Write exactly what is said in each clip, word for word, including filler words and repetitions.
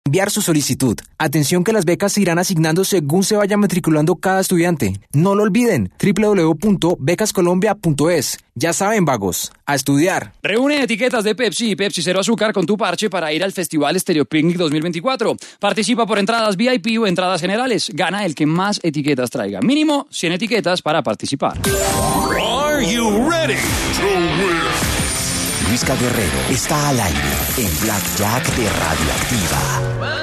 Enviar su solicitud. Atención que las becas se irán asignando según se vaya matriculando cada estudiante. No lo olviden, doble u doble u doble u punto becas colombia punto es. Ya saben, vagos, a estudiar. Reúne etiquetas de Pepsi y Pepsi Cero Azúcar con tu parche para ir al Festival Stereo Picnic dos mil veinticuatro. Participa por entradas V I P o entradas generales. Gana el que más etiquetas traiga. Mínimo cien etiquetas para participar. Are you ready to win? Luisca Guerrero está al aire en Blackjack de Radioactiva.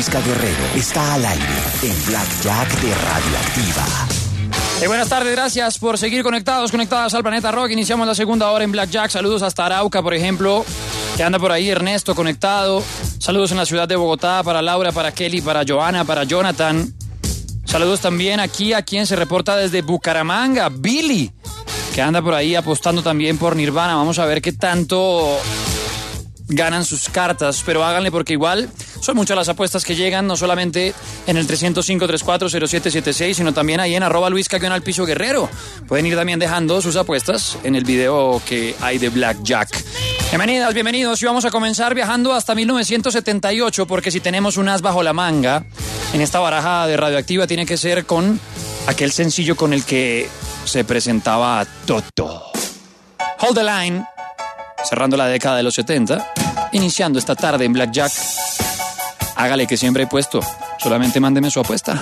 Luisca Guerrero está al aire en Blackjack de Radioactiva. Eh, buenas tardes, gracias por seguir conectados, conectadas al Planeta Rock. Iniciamos la segunda hora en Blackjack. Saludos hasta Arauca, por ejemplo, que anda por ahí Ernesto conectado. Saludos en la ciudad de Bogotá para Laura, para Kelly, para Joana, para Jonathan. Saludos también aquí a quien se reporta desde Bucaramanga, Billy, que anda por ahí apostando también por Nirvana. Vamos a ver qué tanto ganan sus cartas, pero háganle porque igual son muchas las apuestas que llegan, no solamente en el tres cero cinco, tres cuatro cero siete siete seis, sino también ahí en arroba Luisca guión al piso Guerrero. Pueden ir también dejando sus apuestas en el video que hay de Blackjack. Bienvenidas, bienvenidos, y vamos a comenzar viajando hasta mil novecientos setenta y ocho, porque si tenemos un as bajo la manga en esta baraja de Radioactiva tiene que ser con aquel sencillo con el que se presentaba Toto. Hold the Line, cerrando la década de los setenta, iniciando esta tarde en Blackjack. Hágale que siempre he puesto, solamente mándeme su apuesta.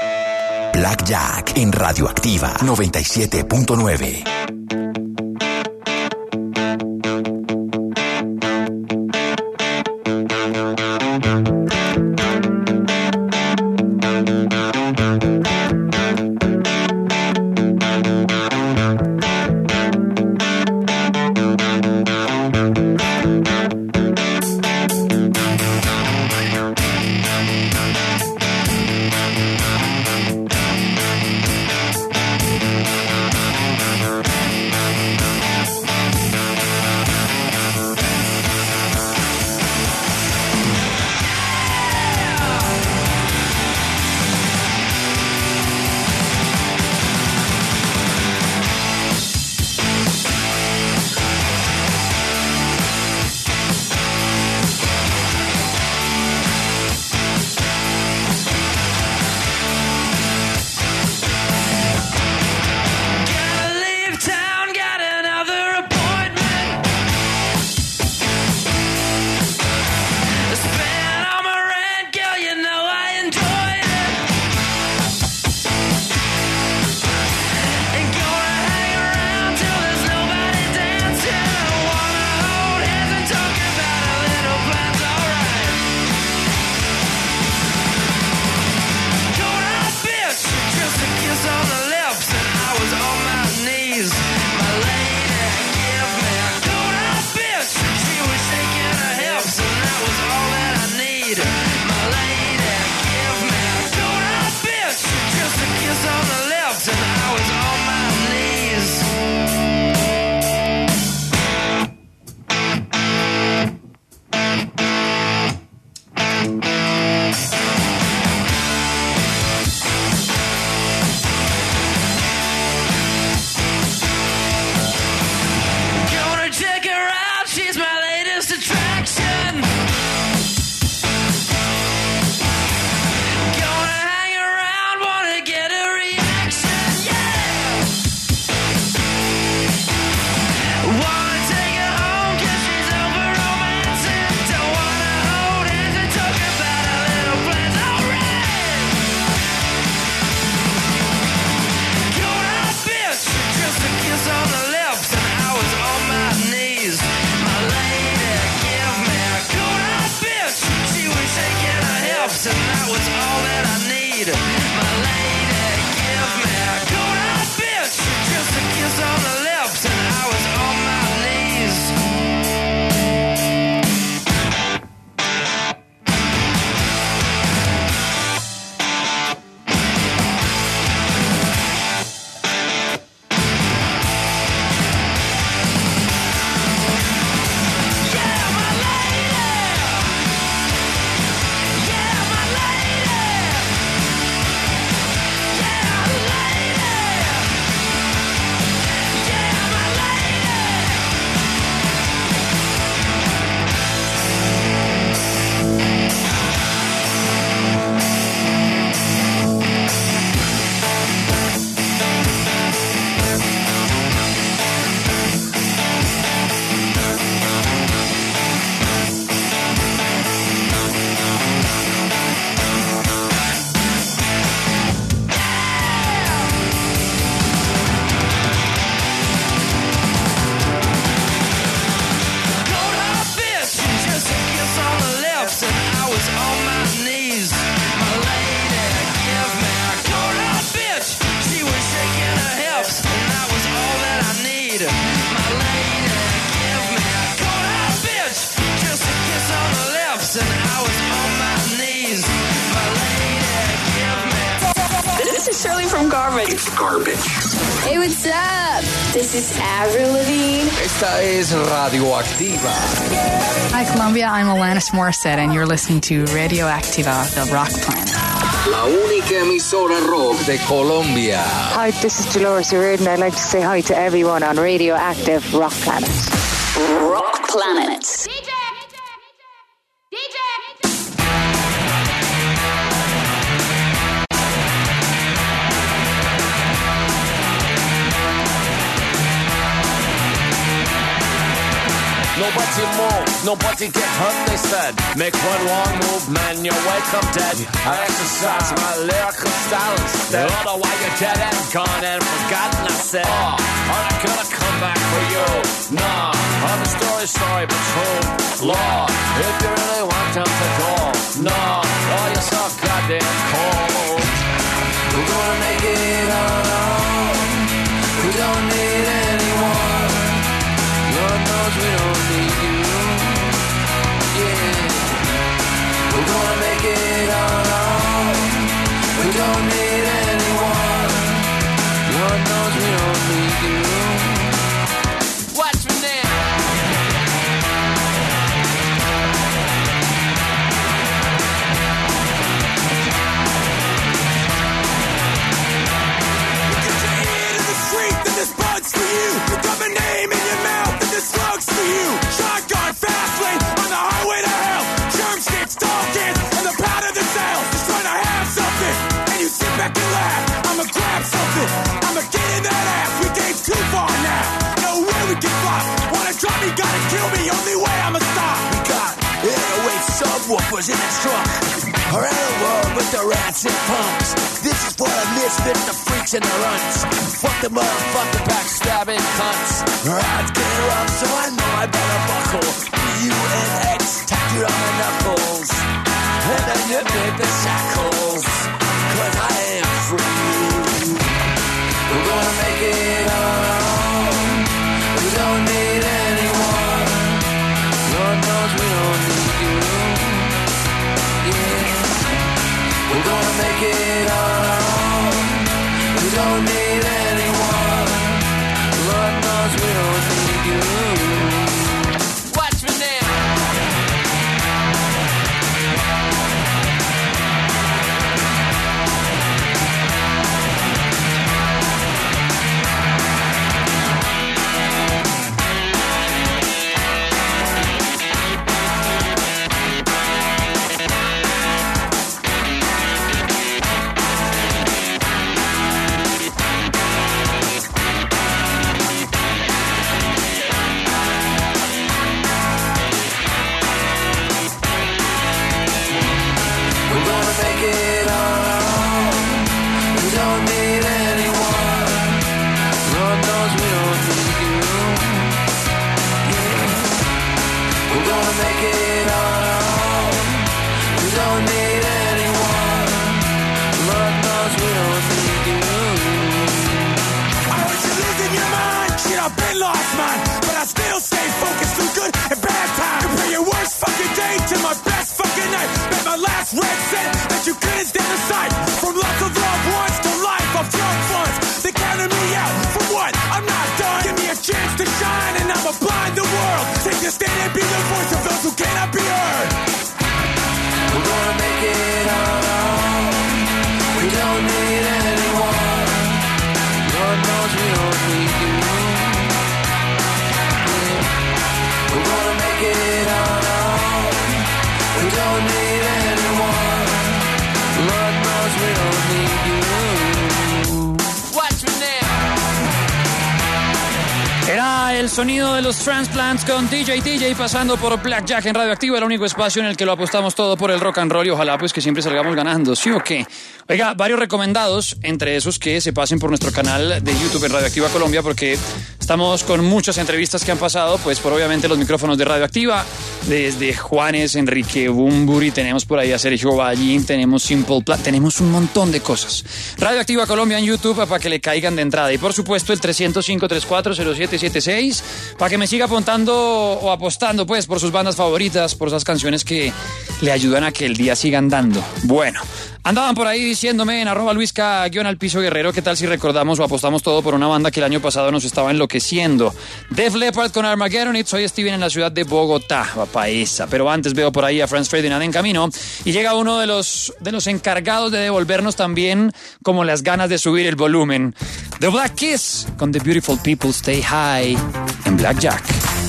Blackjack en Radioactiva noventa y siete punto nueve. need. My lady, give me a cold hard bitch, just a kiss on the lips, and I was on my knees. Hey, what's up? This is Avril Lavigne. Esta es Radioactiva. Hi, Colombia. I'm Alanis Morissette, and you're listening to Radioactiva, the rock planet. La única emisora rock de Colombia. Hi, this is Dolores O'Riordan. I'd like to say hi to everyone on Radioactive Rock Planet. Rock Planet. D J! D J! Nobody move, nobody get hurt, they said. Make one wrong move, man, you're welcome dead. I exercise my lyrical style instead. Otherwise you're dead and gone and forgotten, I said. Oh, I'm not gonna come back for you. Nah, I'm a story, story, but true. Lord, if you really want them to go. No, oh, you're so goddamn cold. We're gonna make it on our own. We don't need anyone. Lord knows we don't need you, yeah. We're gonna make it on our own. We don't need anyone. Lord knows we don't need you. Watch me now. You get your ear to the street, then this bug's for you. You got my name in your mouth. This slug's for you. Shotgun fast lane on the highway to hell. Germ sticks talking and the pound of the cell. Just trying to have something and you sit back and laugh. I'ma grab something. I'ma get in that ass. We came too far now. No way we can flop. Wanna drop me? Gotta kill me. Only way I'ma stop. We got eight oh eight subwoofers in its trunk. Around the world with the rats and punks. This is for the misfits, the freaks and the runts. Fuck the motherfucking backstabbing cunts. I'd get rough, so I know I better buckle. U N X tattooed on my knuckles. And then you make the shackles. Cause I am free. We're gonna make it on our own. We don't need anyone. Lord knows we don't need you. Yeah. We're gonna make it on our own. We don't need anyone. Lord knows we don't need you. Watch me now. mine, but I still stay focused through good and bad times. Compare your worst fucking day to my best fucking night. Bet my last red cent that you couldn't stand the sight. From lots of loved ones to life of drug funds. They counted me out for what? I'm not done. Give me a chance to shine and I'ma blind the world. Take a stand and be the voice of those who cannot be heard. We're gonna make it our own. We don't need anyone. Lord knows we don't need you. We're gonna make it our own. We don't need anyone. Lord knows we don't need you. Watch me now. Era el sonido de los Transplants con D J D J pasando por Blackjack en Radioactiva, el único espacio en el que lo apostamos todo por el rock and roll y ojalá pues que siempre salgamos ganando, ¿sí o qué? Oiga, varios recomendados, entre esos que se pasen por nuestro canal de YouTube en Radioactiva Colombia porque estamos con muchas entrevistas que han pasado pues por obviamente los micrófonos de Radioactiva, desde Juanes, Enrique Bumburi, tenemos por ahí a Sergio Ballín, tenemos Simple Plan, tenemos un montón de cosas. Radioactiva Colombia en YouTube para que le caigan de entrada y por supuesto el tres cero cinco, tres cuatro cero siete siete seis para que me siga apuntando o apostando pues por sus bandas favoritas, por esas canciones que le ayudan a que el día siga andando. Bueno, andaban por ahí diciéndome en arroba Luisca guión al piso guerrero, ¿qué tal si recordamos o apostamos todo por una banda que el año pasado nos estaba enloqueciendo? Def Leppard con Armageddon It. Soy Steven en la ciudad de Bogotá, va pa' esa. Pero antes veo por ahí a Franz Ferdinand en camino y llega uno de los, de los encargados de devolvernos también como las ganas de subir el volumen. The Black Kiss con The Beautiful People Stay High en Blackjack.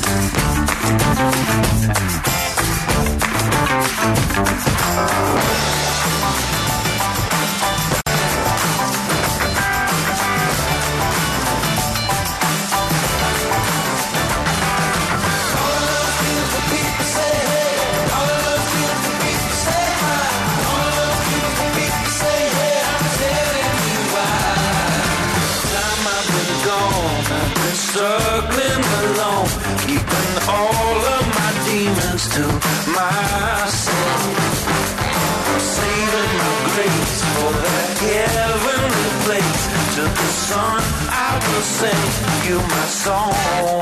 Struggling alone, keeping all of my demons to myself. I'm saving my grace for that heavenly place. To the sun I will sing you my song.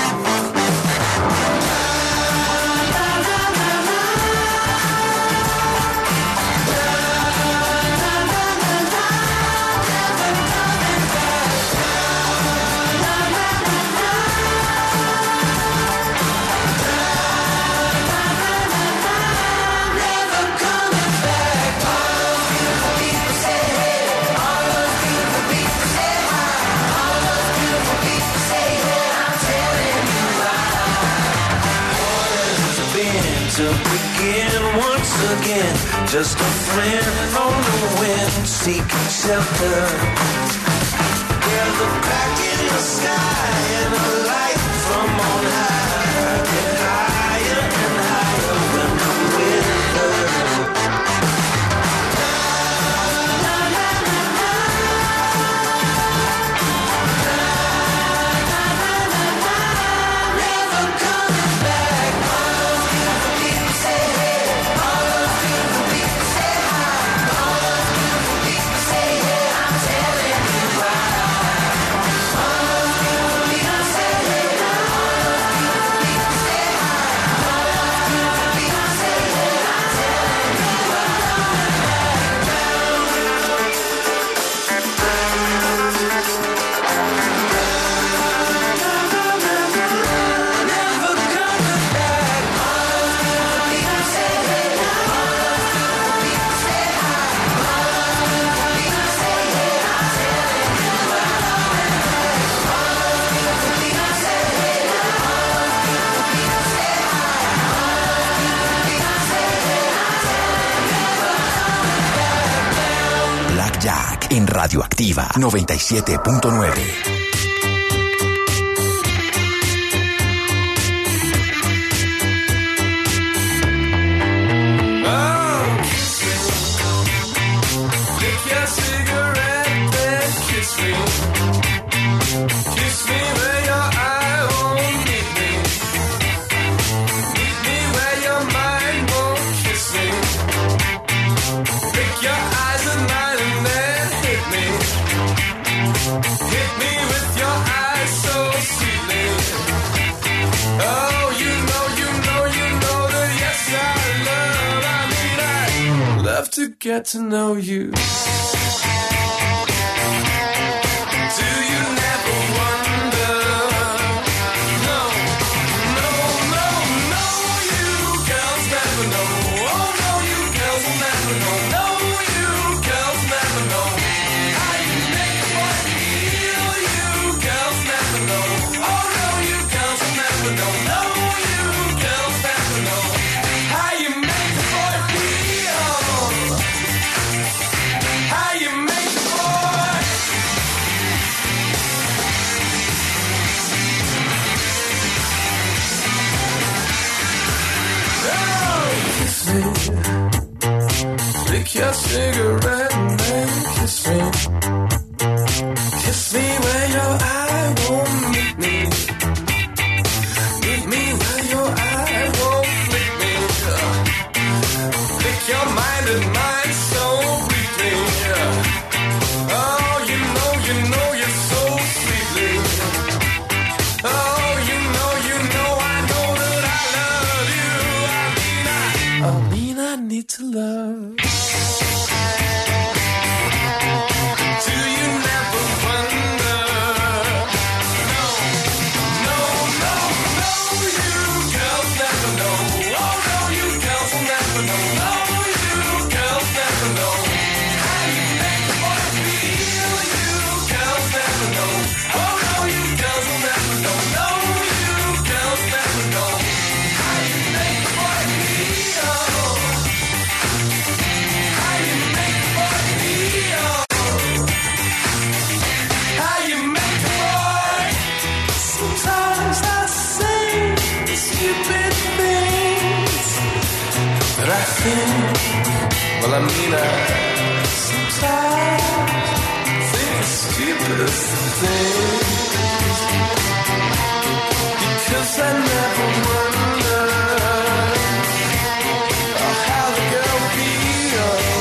To begin once again, just a friend on the wind, seeking shelter. There's a crack in the sky and a light from on high. Get higher and higher when I'm with her. Jack en Radioactiva noventa y siete punto nueve. Hit me get to know you. Do you never wonder? No, no, no, no, you girls never know. Oh no, you girls will never know. No, you girls never know how you make a boy feel. You girls never know. Oh no, you girls will never know. No, you girls never know how you make a boy feel. How you make a boy. Oh, kiss me. Lick your cigarette and then kiss me. Kiss me where your eye won't meet me. Meet me where your eye won't flick me. Lick your mind and mine so briefly. Oh, you know, you know you're so sweetly. Oh, you know, you know, I know that I love you. I mean, I, I mean, I need to love. Do you never wonder? No, no, no, no, you girls never know. Oh no, you girls will never know. No, you girls never know how you make a boy feel. You girls never know. Oh no, you girls will never know. No, you girls never know how you make a boy feel. How you make a boy feel. How you make a boy. Sometimes I say stupid things that I think, well I mean I sometimes think the stupidest things, because I never wonder how the girl feels,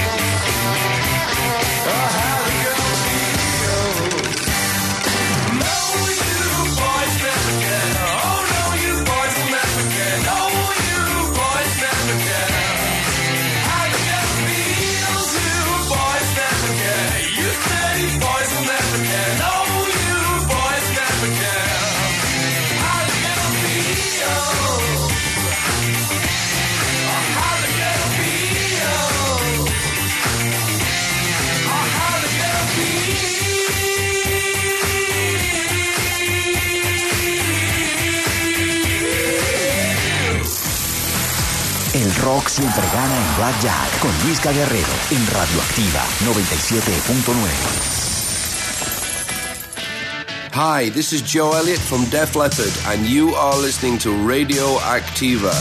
or how the girl feels. No, you boys never get. Oh no, you boys will never get. No, you boys never get how the girl feels. You boys never get. You dirty boys will never get. No, you boys never get how the girl feels. Or how the girl feels. Or how the girl El rock siempre gana en Blackjack con Luisca Guerrero en Radioactiva noventa y siete punto nueve. Hi, this is Joe Elliott from Def Leppard, and you are listening to Radio Activa.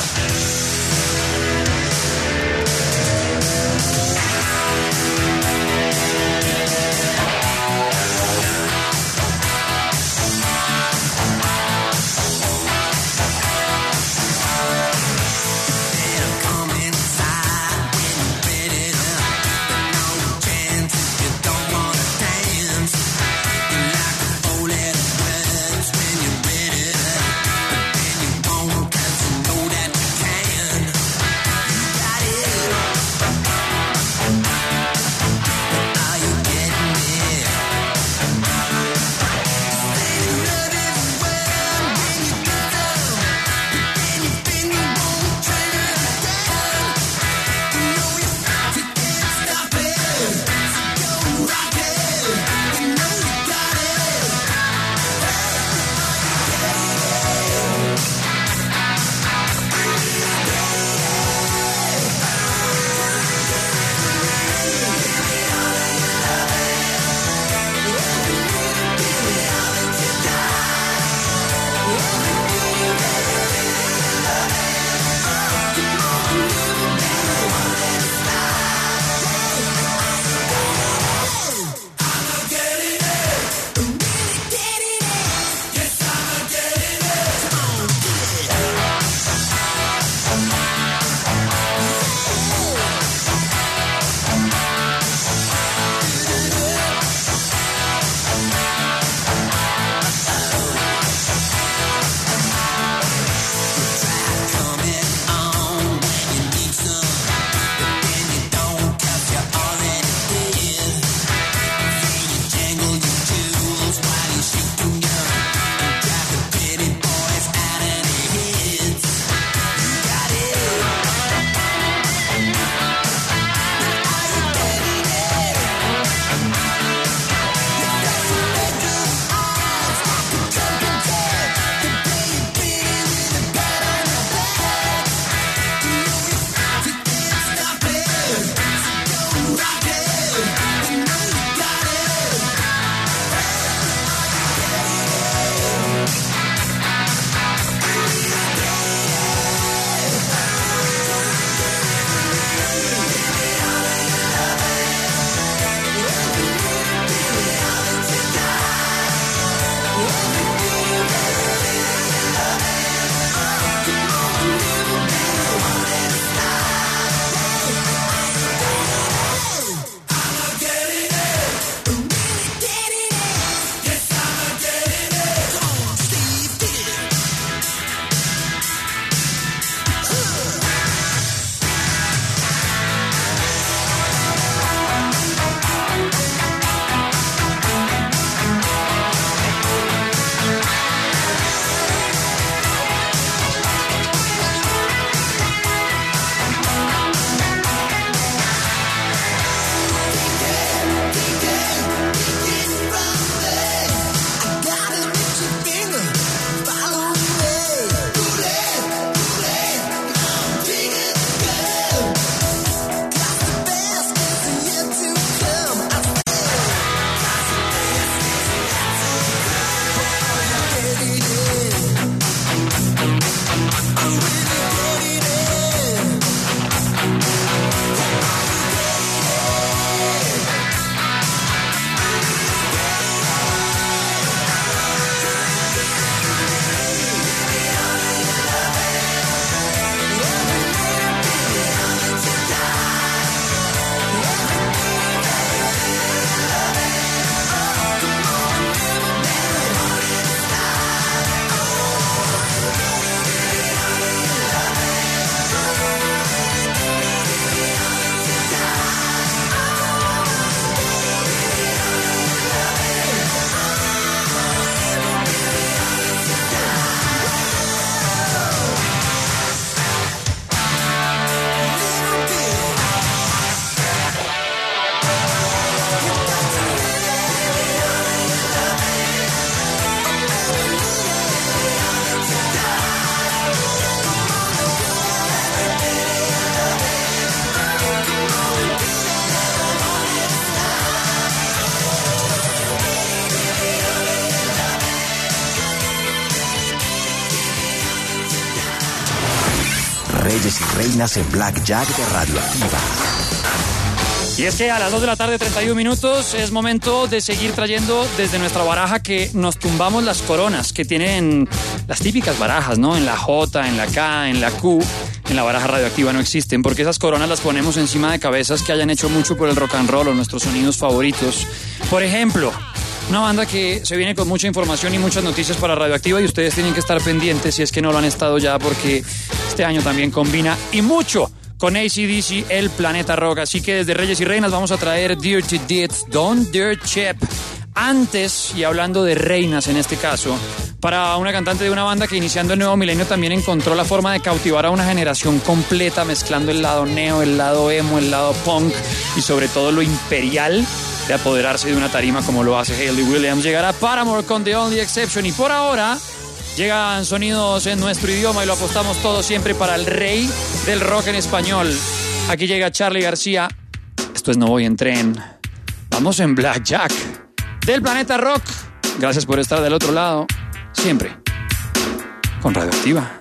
Know that you can. Reyes y Reinas en Blackjack de Radioactiva. Y es que a las dos de la tarde, treinta y uno minutos, es momento de seguir trayendo desde nuestra baraja que nos tumbamos las coronas que tienen las típicas barajas, ¿no? En la J, en la K, en la Q. En la baraja radioactiva no existen, porque esas coronas las ponemos encima de cabezas que hayan hecho mucho por el rock and roll o nuestros sonidos favoritos. Por ejemplo, una banda que se viene con mucha información y muchas noticias para Radioactiva y ustedes tienen que estar pendientes si es que no lo han estado ya, porque este año también combina y mucho con A C D C, el Planeta Rock. Así que desde Reyes y Reinas vamos a traer Dirty Deeds, Don't Dirt Chip. Antes, y hablando de reinas en este caso, para una cantante de una banda que iniciando el nuevo milenio también encontró la forma de cautivar a una generación completa, mezclando el lado neo, el lado emo, el lado punk y sobre todo lo imperial de apoderarse de una tarima como lo hace Hayley Williams. Llegará Paramore con The Only Exception y por ahora llegan sonidos en nuestro idioma y lo apostamos todo siempre para el rey del rock en español. Aquí llega Charly García. Esto es No Voy en Tren. Vamos en Blackjack del Planeta Rock. Gracias por estar del otro lado. Siempre con Radioactiva.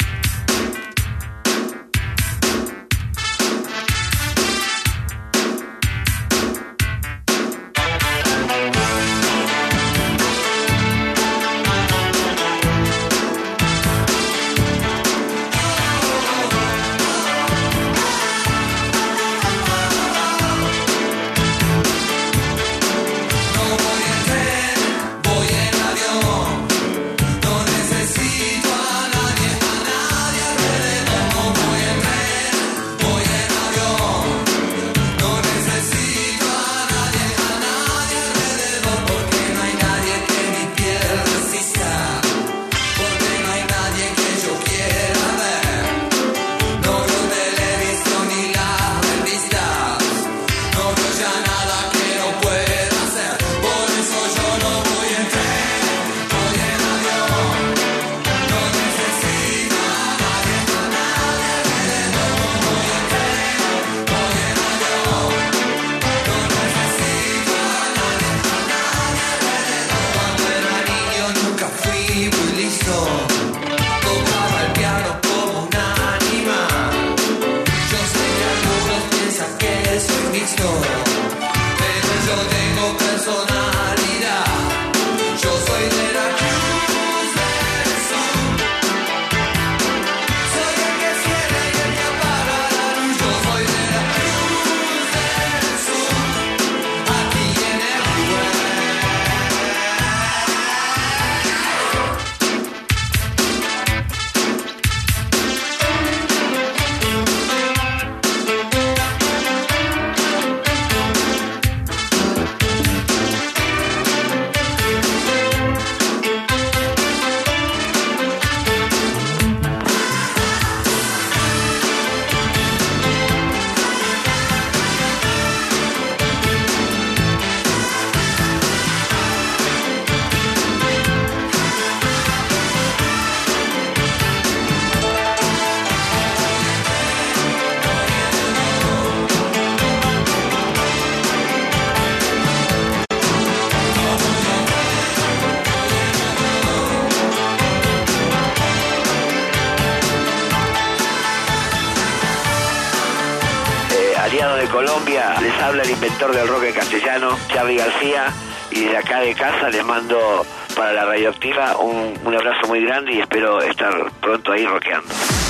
Colombia, les habla el inventor del rock en castellano, Charly García, y desde acá de casa les mando para la Radioactiva un, un abrazo muy grande y espero estar pronto ahí rockeando.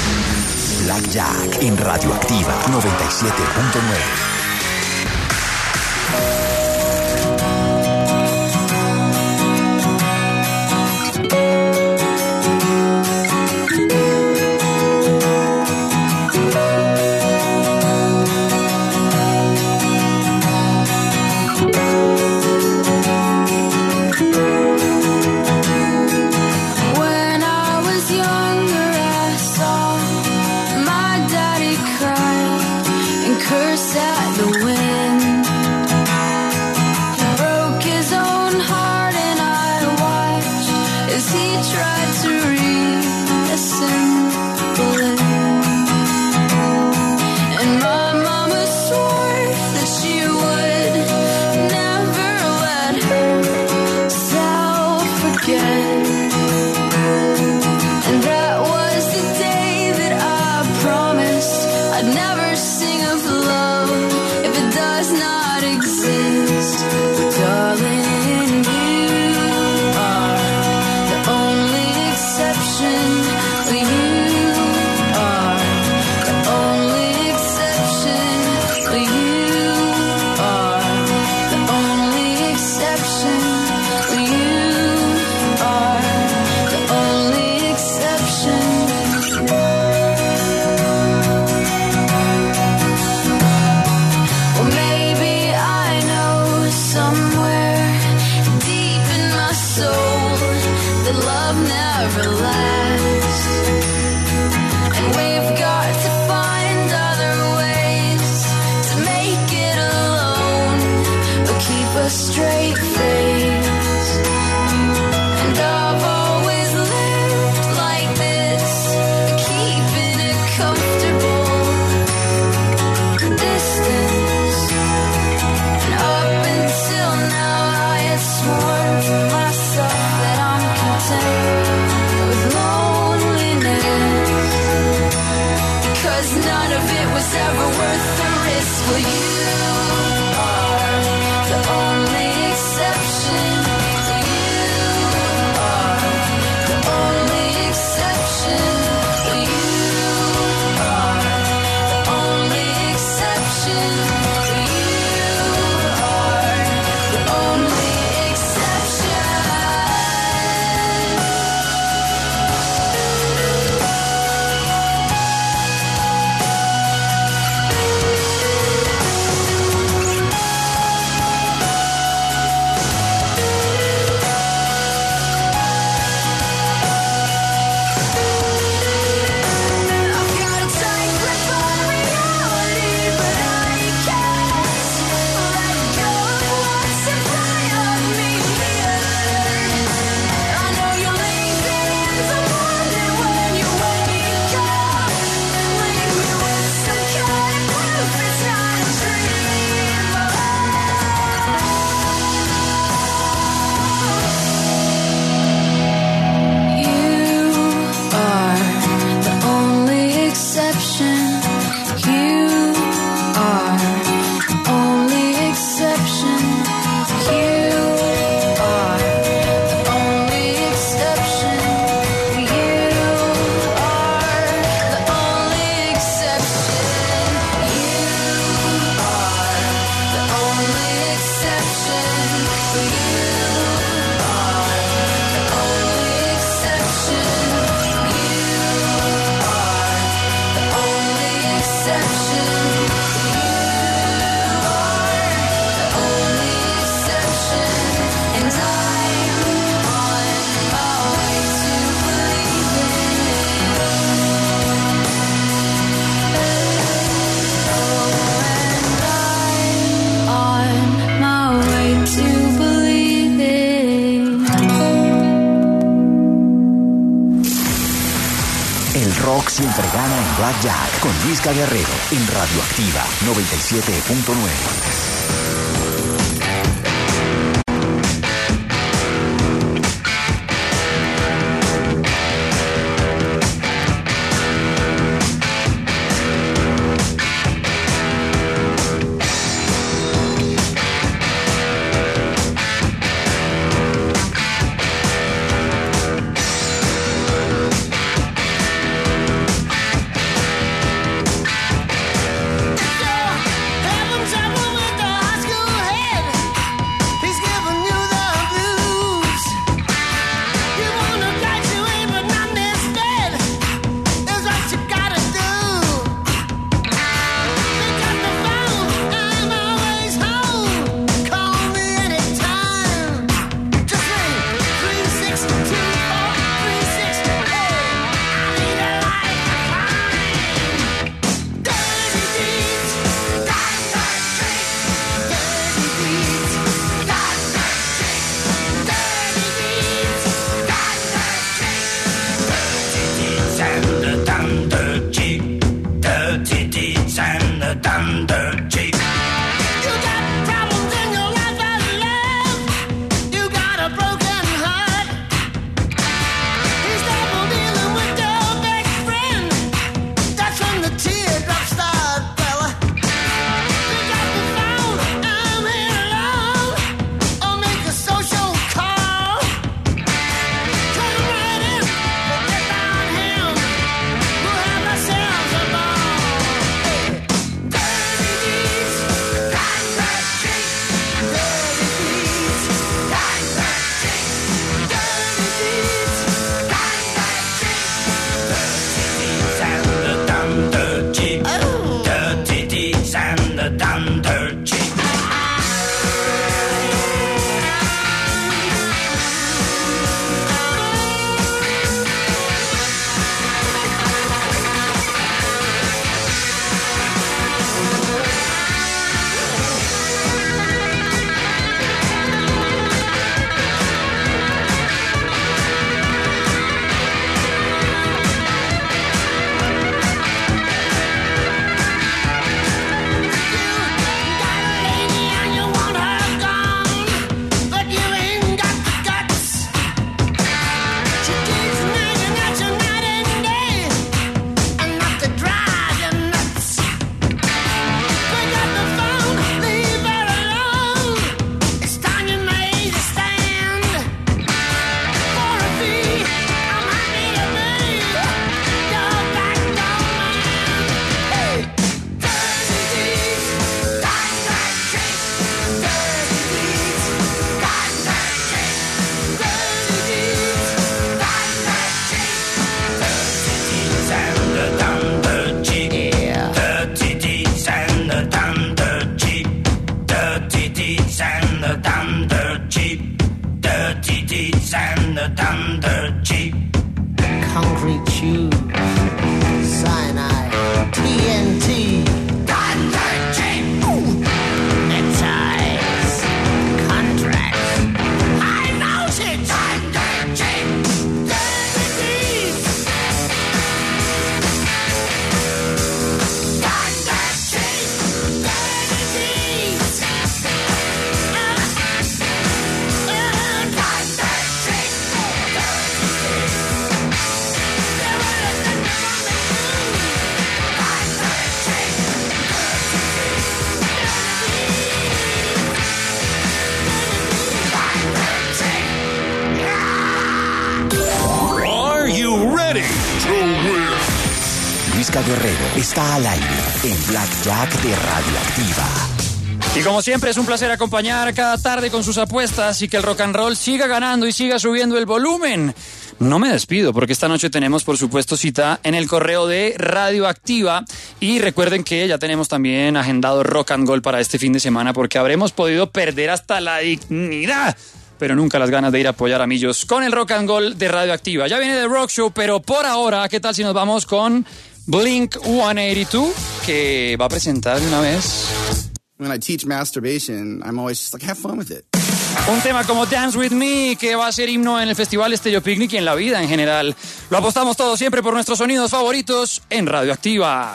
Blackjack en Radioactiva noventa y siete punto nueve. Curse at a straight face, and I've always lived like this, keeping it comfortable distance. And up until now I had sworn to myself that I'm content with loneliness, because none of it was ever worth the risk. Well, you are the only exception. You are the only exception. You are the only exception. You are the only exception. I've got a tight grip on reality, but I can't let go of what's in front of me. I know you'll leave it in the morning when you wake up, leave me with some kind of proof it's not a dream. You are the only exception. You are the only exception. You are the only exception. You are the only exception. You are the only exception. You are the only exception. You are the only exception. You are the only exception. And I'm on my way to believing it. Oh, and I'm on my way to believe it. El rock siempre gana en Blackjack con Luisca Guerrero en Radioactiva noventa y siete punto nueve. Having trouble with the Thunder cheap. Concrete tube. Cyanide. T N T. Thunder cheap. Neckties. Contracts. High voltage. Thunder cheap. Thunder cheap. Thunder cheap. Thunder cheap. Are you ready to win? Luisca Guerrero está al aire en Blackjack de Radioactiva. Y como siempre es un placer acompañar cada tarde con sus apuestas y que el rock and roll siga ganando y siga subiendo el volumen. No me despido porque esta noche tenemos por supuesto cita en el correo de Radioactiva y recuerden que ya tenemos también agendado rock and roll para este fin de semana porque habremos podido perder hasta la dignidad, pero nunca las ganas de ir a apoyar a Millos con el rock and roll de Radioactiva. Ya viene The Rock Show, pero por ahora, ¿qué tal si nos vamos con Blink ciento ochenta y dos, que va a presentar de una vez When I teach masturbation, I'm always just like, have fun with it. un tema como Dance With Me, que va a ser himno en el Festival Stereo Picnic y en la vida en general. Lo apostamos todo siempre por nuestros sonidos favoritos en Radioactiva.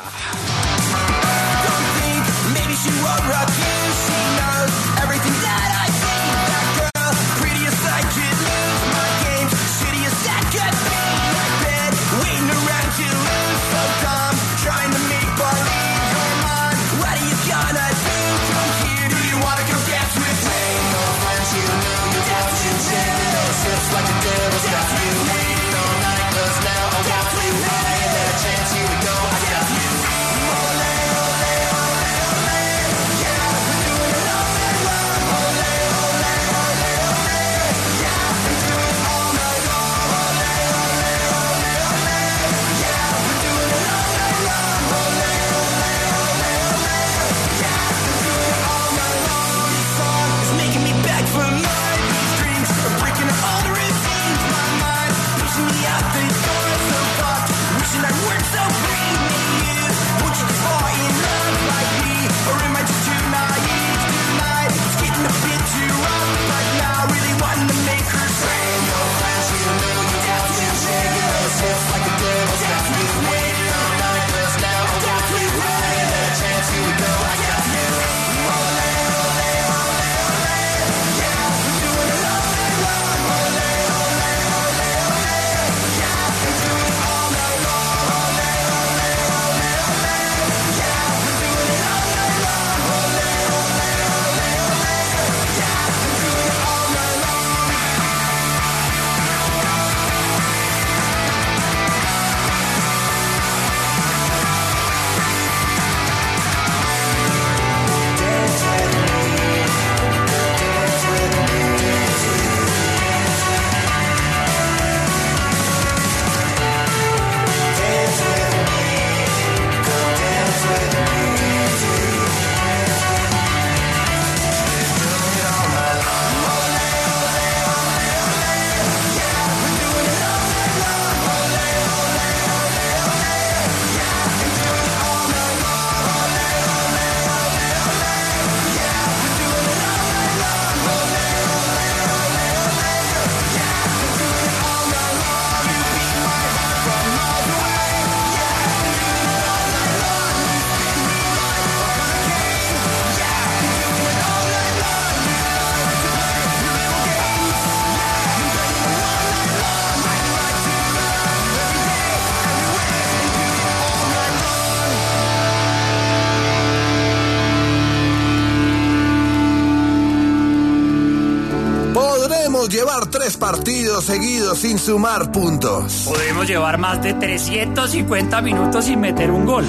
Llevar tres partidos seguidos sin sumar puntos. Podemos llevar más de trescientos cincuenta minutos sin meter un gol.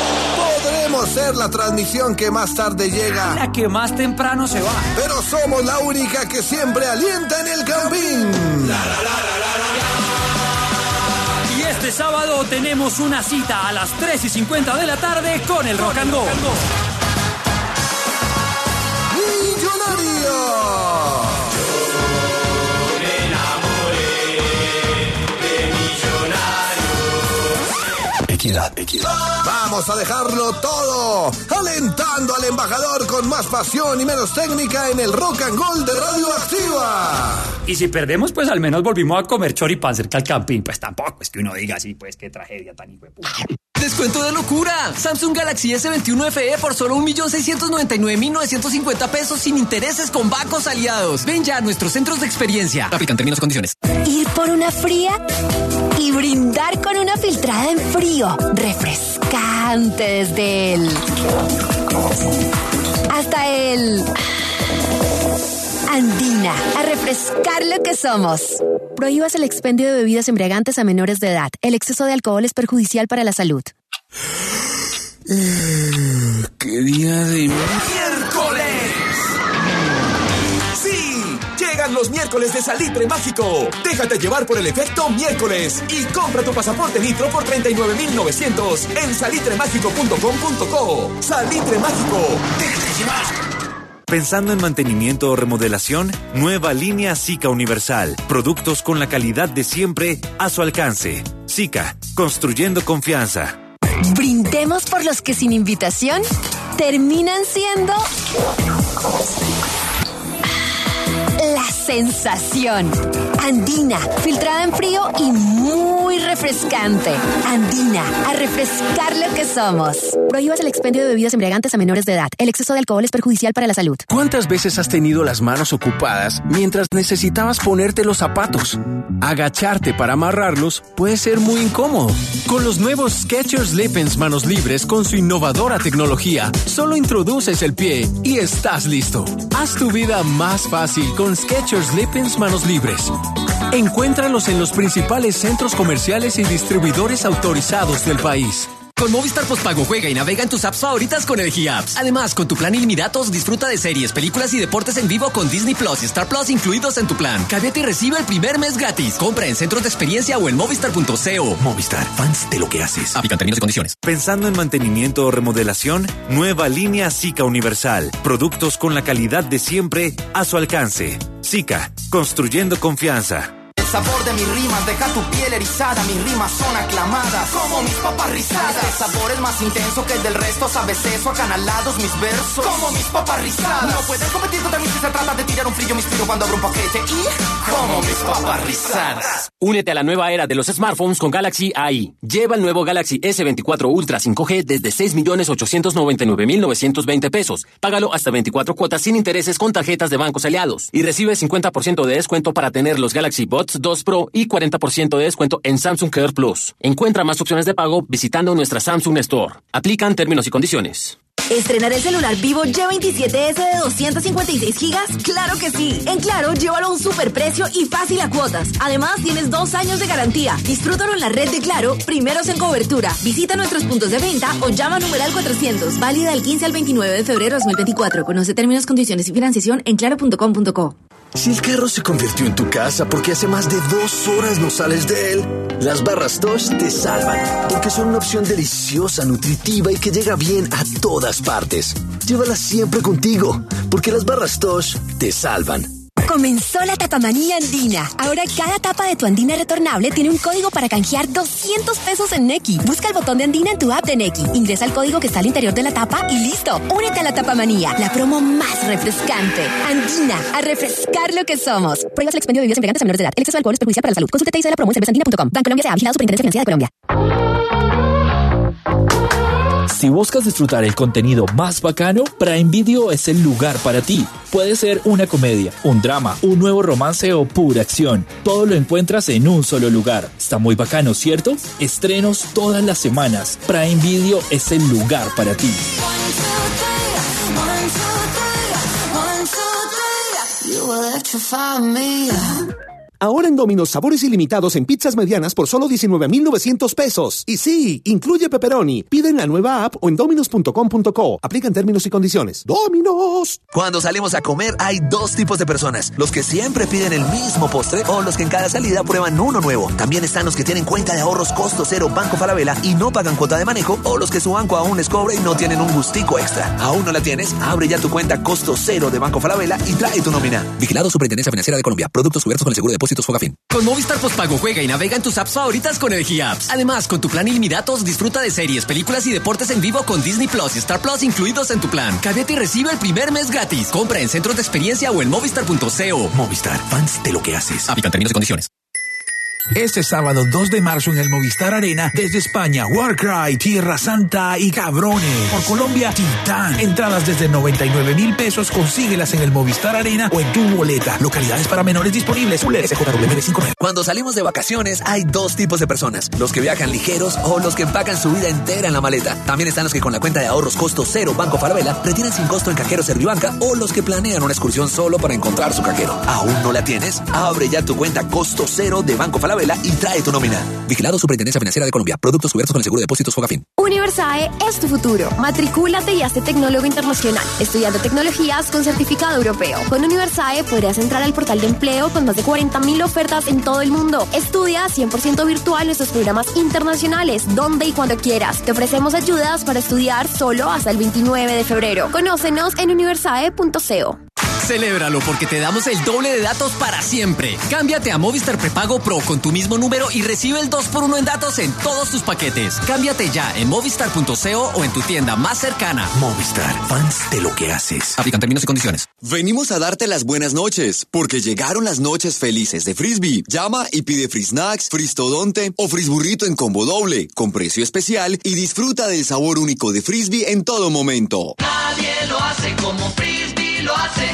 Podremos ser la transmisión que más tarde llega, la que más temprano se va. Pero somos la única que siempre alienta en el campín. La, la, la, la, la, la. Y este sábado tenemos una cita a las tres y cincuenta de la tarde con el Rock and Roll. ¡Millonario! Equidad, equidad. Vamos a dejarlo todo, alentando al embajador con más pasión y menos técnica en el Rock and Roll de Radioactiva. Y si perdemos, pues al menos volvimos a comer choripán cerca al camping. Pues tampoco es que uno diga así, pues qué tragedia tan hijueputa. ¡Descuento de locura! Samsung Galaxy S veintiuno F E por solo un millón seiscientos noventa y nueve mil novecientos cincuenta pesos sin intereses con bancos aliados. Ven ya a nuestros centros de experiencia. Aplican términos y condiciones. Ir por una fría y brindar con una filtrada en frío. Refrescante desde el... hasta el... Andina, a refrescar lo que somos. Prohíbas el expendio de bebidas embriagantes a menores de edad. El exceso de alcohol es perjudicial para la salud. ¡Qué día de miércoles! ¡Sí! Llegan los miércoles de Salitre Mágico. Déjate llevar por el efecto miércoles y compra tu pasaporte Nitro por treinta y nueve mil novecientos en salitre mágico punto com punto co. Salitre Mágico. ¡Déjate llevar! Pensando en mantenimiento o remodelación, nueva línea Sika Universal. Productos con la calidad de siempre a su alcance. Sika, construyendo confianza. Brindemos por los que sin invitación terminan siendo la sensación. Andina, filtrada en frío y muy refrescante. Andina, a refrescar lo que somos. Prohíbas el expendio de bebidas embriagantes a menores de edad. El exceso de alcohol es perjudicial para la salud. ¿Cuántas veces has tenido las manos ocupadas mientras necesitabas ponerte los zapatos? Agacharte para amarrarlos puede ser muy incómodo. Con los nuevos Skechers Slip-ins manos libres con su innovadora tecnología, solo introduces el pie y estás listo. Haz tu vida más fácil con Skechers Slip-ins manos libres. Encuéntralos en los principales centros comerciales y distribuidores autorizados del país. Con Movistar Postpago juega y navega en tus apps favoritas con el G-Apps. Además, con tu plan ilimitados disfruta de series, películas y deportes en vivo con Disney Plus y Star Plus incluidos en tu plan. Cámbiate y recibe el primer mes gratis. Compra en centros de experiencia o en movistar punto co. Movistar, fans de lo que haces. Aplican términos y condiciones. Pensando en mantenimiento o remodelación, nueva línea Sika Universal. Productos con la calidad de siempre a su alcance. Sika, construyendo confianza. El sabor de mis rimas deja tu piel erizada. Mis rimas son aclamadas como mis papas rizadas. Este sabor es más intenso que el del resto. Sabes eso, acanalados mis versos como mis papas rizadas. No pueden competir contra mí si se trata de tirar un frío. Me inspiro cuando abro un paquete y como mis papas rizadas. Únete a la nueva era de los smartphones con Galaxy A I. Lleva el nuevo Galaxy S veinticuatro Ultra cinco G desde seis millones ochocientos noventa y nueve mil novecientos veinte pesos. Págalo hasta veinticuatro cuotas sin intereses con tarjetas de bancos aliados. Y recibe cincuenta por ciento de descuento para tener los Galaxy Buds dos Pro y cuarenta por ciento de descuento en Samsung Care Plus. Encuentra más opciones de pago visitando nuestra Samsung Store. Aplican términos y condiciones. ¿Estrenar el celular Vivo Y veintisiete ese de doscientos cincuenta y seis gigas? ¡Claro que sí! En Claro, llévalo a un superprecio y fácil a cuotas. Además, tienes dos años de garantía. Disfrútalo en la red de Claro, primeros en cobertura. Visita nuestros puntos de venta o llama a numeral cuatrocientos. Válida del quince al veintinueve de febrero de dos mil veinticuatro. Conoce términos, condiciones y financiación en claro punto com punto co. Si el carro se convirtió en tu casa porque hace más de dos horas no sales de él, las barras Tosh te salvan, porque son una opción deliciosa, nutritiva y que llega bien a todas partes. Llévalas siempre contigo, porque las barras Tosh te salvan. Comenzó la tapamanía andina. Ahora cada tapa de tu andina retornable tiene un código para canjear doscientos pesos en Nequi. Busca el botón de andina en tu app de Nequi. Ingresa el código que está al interior de la tapa y listo. Únete a la tapamanía, la promo más refrescante. Andina, a refrescar lo que somos. Prohíbas el expendio de bebidas embriagantes a menores de edad. El exceso de alcohol es perjudicial para la salud. Consulta y de la promo en cerveza andina punto com. Bancolombia S A, vigilado Superintendencia Financiera de Colombia. Si buscas disfrutar el contenido más bacano, Prime Video es el lugar para ti. Puede ser una comedia, un drama, un nuevo romance o pura acción. Todo lo encuentras en un solo lugar. Está muy bacano, ¿cierto? Estrenos todas las semanas. Prime Video es el lugar para ti. Ahora en Domino's, sabores ilimitados en pizzas medianas por solo diecinueve mil novecientos pesos. Y sí, incluye pepperoni. Pide en la nueva app o en dominos punto com punto co. Aplican términos y condiciones. ¡Dominos! Cuando salimos a comer hay dos tipos de personas. Los que siempre piden el mismo postre o los que en cada salida prueban uno nuevo. También están los que tienen cuenta de ahorros costo cero Banco Falabella y no pagan cuota de manejo, o los que su banco aún les cobra y no tienen un gustico extra. ¿Aún no la tienes? Abre ya tu cuenta costo cero de Banco Falabella y trae tu nómina. Vigilado Superintendencia Financiera de Colombia. Productos cubiertos con el seguro de Depósitos Fogafín. Con Movistar Postpago juega y navega en tus apps favoritas con el G-Apps. Además, con tu plan ilimitados disfruta de series, películas y deportes en vivo con Disney Plus y Star Plus incluidos en tu plan. Cámbiate y recibe el primer mes gratis. Compra en centros de experiencia o en movistar punto co. Movistar, fans de lo que haces. Aplican términos y condiciones. Este sábado dos de marzo en el Movistar Arena, desde España, Warcry, Tierra Santa y Cabrones. Por Colombia, Titán. Entradas desde noventa y nueve mil pesos, consíguelas en el Movistar Arena o en tu boleta. Localidades para menores disponibles. S J W nueve cinco nueve. Cuando salimos de vacaciones hay dos tipos de personas, los que viajan ligeros o los que empacan su vida entera en la maleta. También están los que con la cuenta de ahorros costo cero Banco Falabella retienen sin costo en cajero Servibanca o los que planean una excursión solo para encontrar su cajero. ¿Aún no la tienes? Abre ya tu cuenta costo cero de Banco Falabella y trae tu nómina. Vigilado Superintendencia Financiera de Colombia. Productos cubiertos con el seguro de depósitos Fogafín. Universae es tu futuro. Matricúlate y hazte tecnólogo internacional, estudiando tecnologías con certificado europeo. Con Universae podrás entrar al portal de empleo con más de cuarenta mil ofertas en todo el mundo. Estudia cien por ciento virtual nuestros programas internacionales, donde y cuando quieras. Te ofrecemos ayudas para estudiar solo hasta el veintinueve de febrero. Conócenos en universae punto co. Celébralo porque te damos el doble de datos para siempre. Cámbiate a Movistar Prepago Pro con tu mismo número y recibe el dos por uno en datos en todos tus paquetes. Cámbiate ya en movistar punto co o en tu tienda más cercana. Movistar, fans de lo que haces. Aplican términos y condiciones. Venimos a darte las buenas noches, porque llegaron las noches felices de Frisbee. Llama y pide Free Snacks, Fristodonte o Frisburrito en combo doble, con precio especial y disfruta del sabor único de Frisbee en todo momento. Nadie lo hace como Frisbee lo hace.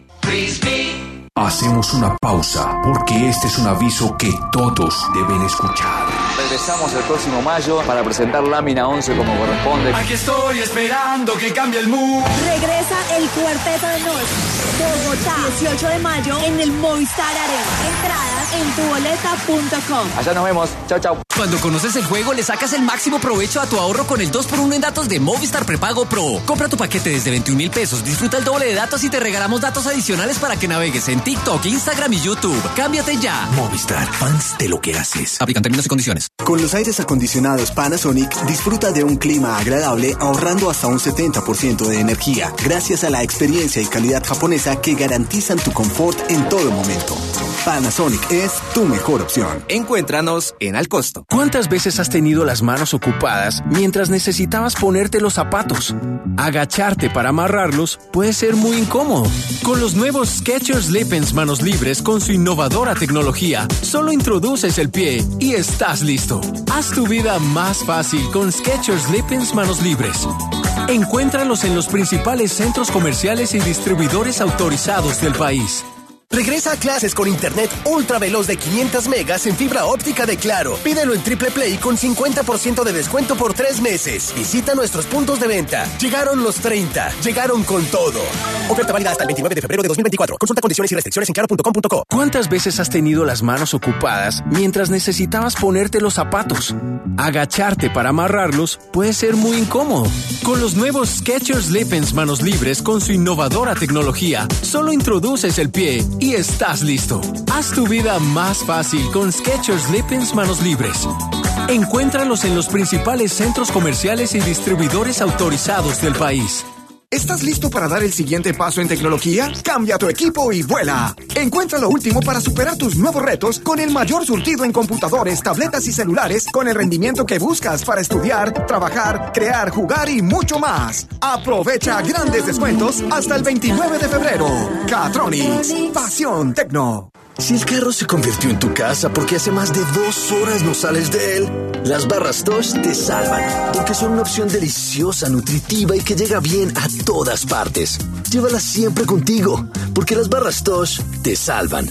Frisbee. Hacemos una pausa porque este es un aviso que todos deben escuchar. Regresamos el próximo mayo para presentar Lámina once como corresponde. Aquí estoy esperando que cambie el mood. Regresa el Cuarteto de Nos. Bogotá, dieciocho de mayo en el Movistar Arena. Entradas en tu boleta punto com. Allá nos vemos. Chao, chao. Cuando conoces el juego, le sacas el máximo provecho a tu ahorro con el dos por uno en datos de Movistar Prepago Pro. Compra tu paquete desde veintiún mil pesos, disfruta el doble de datos y te regalamos datos adicionales para que navegues en TikTok, Instagram y YouTube. Cámbiate ya. Movistar, fans de lo que haces. Aplican términos y condiciones. Con los aires acondicionados Panasonic, disfruta de un clima agradable ahorrando hasta un setenta por ciento de energía, gracias a la experiencia y calidad japonesa que garantizan tu confort en todo momento. Panasonic es tu mejor opción. Encuéntranos en Al Costo. ¿Cuántas veces has tenido las manos ocupadas mientras necesitabas ponerte los zapatos? Agacharte para amarrarlos puede ser muy incómodo. Con los nuevos Skechers Slip-ins manos libres con su innovadora tecnología, solo introduces el pie y estás listo. Haz tu vida más fácil con Skechers Slip-ins manos libres. Encuéntralos en los principales centros comerciales y distribuidores autorizados del país. Regresa a clases con internet ultra veloz de quinientos megas en fibra óptica de Claro. Pídelo en Triple Play con cincuenta por ciento de descuento por tres meses. Visita nuestros puntos de venta. Llegaron los treinta. Llegaron con todo. Oferta válida hasta el veintinueve de febrero de dos mil veinticuatro. Consulta condiciones y restricciones en claro punto com punto co. ¿Cuántas veces has tenido las manos ocupadas mientras necesitabas ponerte los zapatos? Agacharte para amarrarlos puede ser muy incómodo. Con los nuevos Skechers Slip-ins manos libres con su innovadora tecnología, solo introduces el pie y estás listo. Haz tu vida más fácil con Skechers Slip-ins manos libres. Encuéntralos en los principales centros comerciales y distribuidores autorizados del país. ¿Estás listo para dar el siguiente paso en tecnología? Cambia tu equipo y vuela. Encuentra lo último para superar tus nuevos retos con el mayor surtido en computadores, tabletas y celulares con el rendimiento que buscas para estudiar, trabajar, crear, jugar y mucho más. Aprovecha grandes descuentos hasta el veintinueve de febrero. Catronics, pasión tecno. Si el carro se convirtió en tu casa porque hace más de dos horas no sales de él, las barras Tosh te salvan, porque son una opción deliciosa, nutritiva y que llega bien a todas partes. Llévalas siempre contigo, porque las barras Tosh te salvan.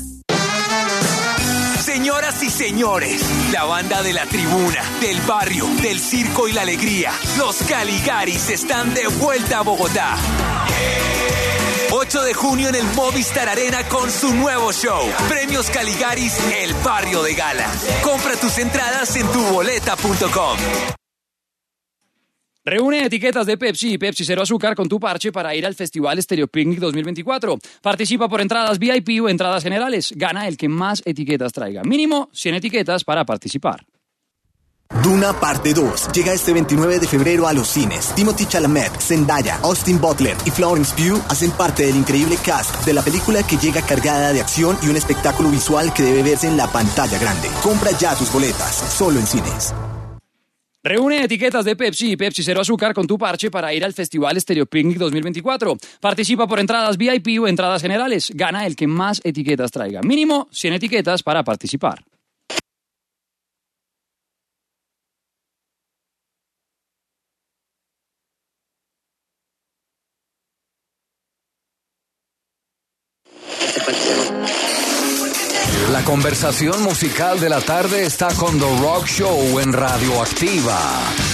Señoras y señores, la banda de la tribuna, del barrio, del circo y la alegría, los Caligaris están de vuelta a Bogotá. ocho de junio en el Movistar Arena con su nuevo show. Premios Caligaris, el barrio de gala. Compra tus entradas en tu boleta punto com. Reúne etiquetas de Pepsi y Pepsi Cero Azúcar con tu parche para ir al Festival Stereo Picnic dos mil veinticuatro. Participa por entradas V I P o entradas generales. Gana el que más etiquetas traiga. Mínimo cien etiquetas para participar. Duna Parte dos llega este veintinueve de febrero a los cines. Timothée Chalamet, Zendaya, Austin Butler y Florence Pugh hacen parte del increíble cast de la película que llega cargada de acción y un espectáculo visual que debe verse en la pantalla grande. Compra ya tus boletas, solo en cines. Reúne etiquetas de Pepsi y Pepsi Cero Azúcar con tu parche para ir al Festival Stereo Picnic dos mil veinticuatro. Participa por entradas V I P o entradas generales. Gana el que más etiquetas traiga. Mínimo cien etiquetas para participar. La conversación musical de la tarde está con The Rock Show en Radioactiva.